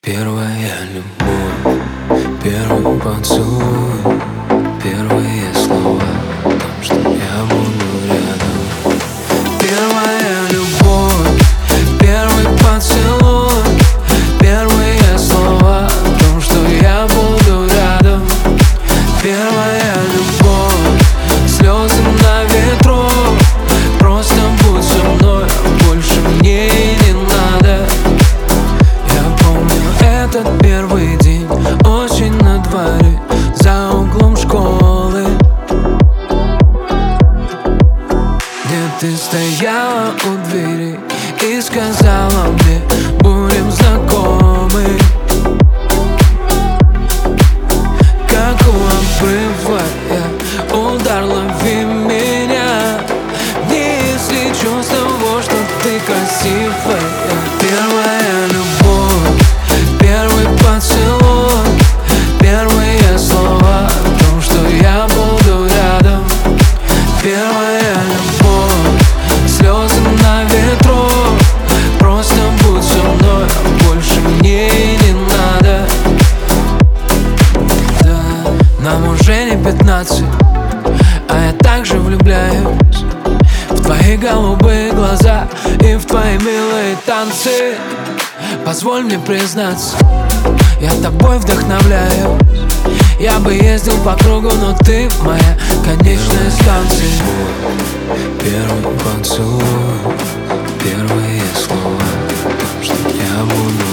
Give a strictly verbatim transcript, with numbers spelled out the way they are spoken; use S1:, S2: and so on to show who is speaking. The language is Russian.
S1: Первая любовь, первый поцелуй, первые слова о том, что я буду рядом. Первая любовь, первый поцелуй, первые слова о том, что я буду рядом. Первая любовь, слезы на ветру, просто будь со мной, больше мне и не надо. Я помню этот первый день, осень на дворе, за углом школы, где ты стояла у двери и сказала мне: будем знакомы. Как у обрыва я, удар, лови меня, не если чувств того, что ты красивая. Первая любовь, первый поцелуй, первые слова о том, что я буду рядом. Первая любовь, слезы на ветру, просто будь со мной, больше мне и не надо. Да, нам уже не пятнадцать, а я также влюбляюсь в твои голубые глаза и в твои милые танцы. Позволь мне признаться, я тобой вдохновляюсь. Я бы ездил по кругу, но ты моя конечная станция. Первый поцелуй, первые слова о том, что я буду